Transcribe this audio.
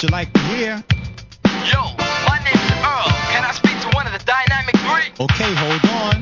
you like to hear. Yo, my name's Earl. Can I speak to one of the Dynamic Three? Okay, hold on.